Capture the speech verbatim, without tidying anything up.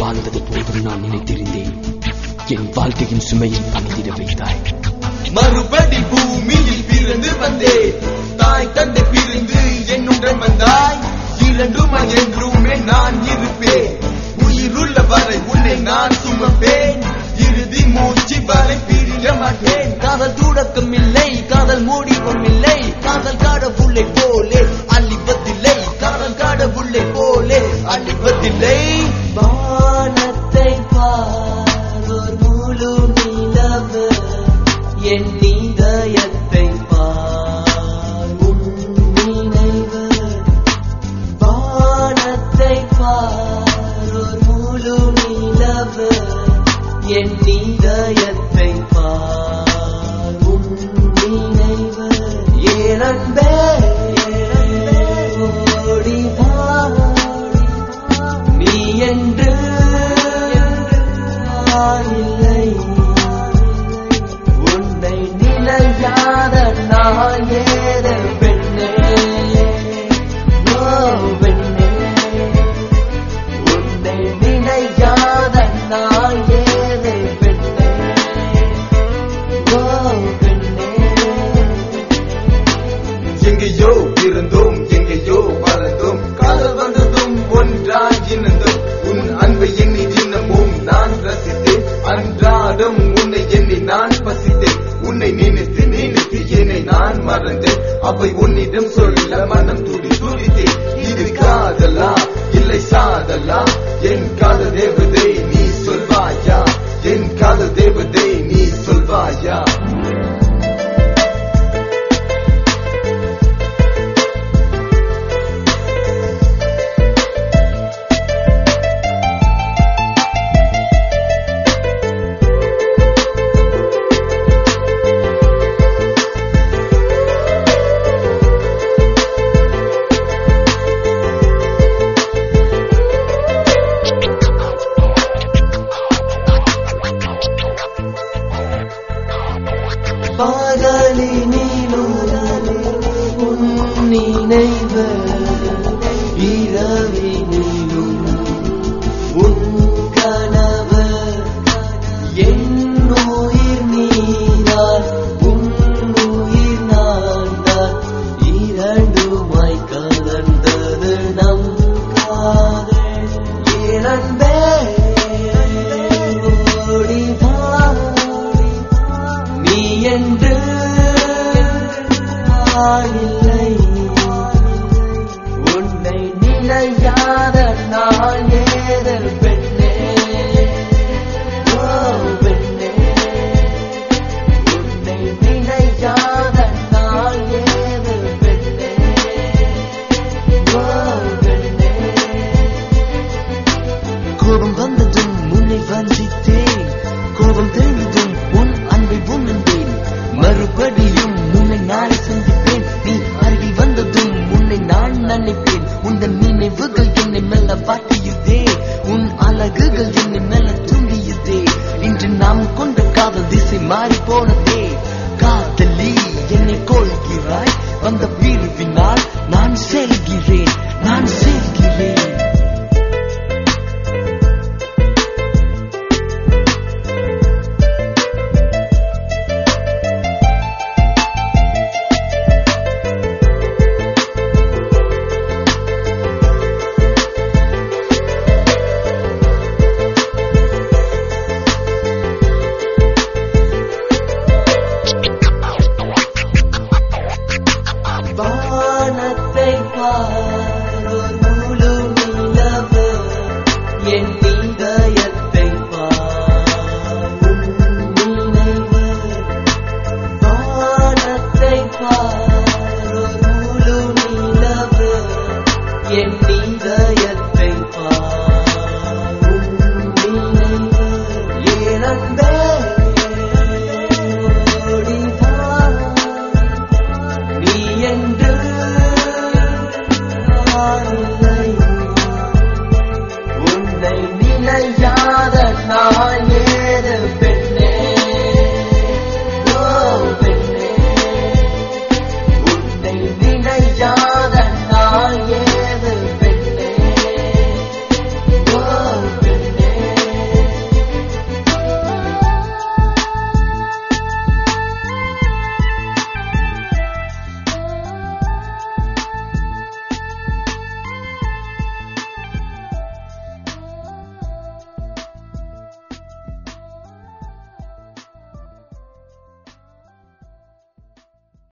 வாழ்ந்தது போதும் நான் நினைத்திருந்தேன். என் வாழ்க்கையின் சுமையை அமைதிட வைத்தாய். மறுபடி பூமியில் பிறந்து வந்தேன். தாய் தந்தை பிரிந்து என்னுடன் வந்தாய். இரண்டுமை என்றுமே நான் இருப்பேன். உயிருள்ள வரை உன்னை நான் சுமப்பேன். இறுதி மூச்சு வரை பிரிய மாட்டேன். காதல் தொடக்கம் இல்லை, காதல் முடிவும் இல்லை. காதல் கடவுளை போலே அழிவதில்லை. காதல் கடவுளை போலே அழிவதில்லை. வானத்தை பார் ஒரு முழு நிலவு, என் இதயத்தை பார் உன் நினைவு. வானத்தை பார் ஒரு முழு நிலவு, என் இதயத்தை பார் உன் நினைவு. ஏனன்பே ஓடி வா, நீ என்று இல்லை. உன்னை நிலையாத நான் ஏத பெண்ணே, ஓ பெண்ணே. உன்னை நிலையாத நான் ஏத பெண்ணே, ஓ பெண்ணே. எங்கேயோ பிறந்தோம், எங்கேயோ வளர்ந்தோம். காதல் வந்ததும் ஒன்றாய் இணைந்தோம். உன் அன்பை எண்ணி தினமும் நான் ரசித்தேன். அன்றாடம் உன்னை எண்ணி நான் பசித்தேன். உன்னை நினைத்து நினைத்து என்னை நான் மறந்தேன். அவை உன்னிடம் சொல்ல மனம் துடி துடித்தேன். இது காதலா இல்லை சாதலா? என் காதல் தேவதை நீ சொல்வாயா? என் காதல் தேவதை நீ சொல்வாயா? பகலினிலும் உன் நினைவு, இரவினிலும் உன் கனவு. என் உயிர் நீதான், உன் உயிர் நான் தான். இரண்டுமாய் கலந்தது நம் காதல். ஏனன்பே ஓடி வா, நீ என்று இல்லை. உன்னை நிலையாத நான் ஏதல் பெண்ணே, ஓ பெண்ணே. உன்னை நிலையாத நான் ஏதல் பெண்ணே, ஓ பெண்ணே. கோபம் வந்ததும் உன்னை வஞ்சித்தேன். கோபம் தெளிந்ததும் உன் அன்பை உணர்ந்தேன். மறுபடியும் உன்னை நாளை சந்திப்பேன். நீ அருகில் வந்ததும் உன்னை நான் நினைப்பேன். உந்தன் நினைவுகள் என்னை மெல்ல வாட்டியதே. உன் அழகுகள் என்னை மெல்ல தூங்கியதே. இன்று நாம் கொண்ட காதல் திசை மாறி போனதே. காதலி என்னை கொள்கிறாய், வந்த பிரிவினால் நான் செல்கிறேன், நான் செல்கிறேன். வானத்தை பார் ஒரு முழு நிலவு, என் இதயத்தை பார் உன் நினைவு. வானத்தை பார் ஒரு முழு நிலவு, என் இதயத்தை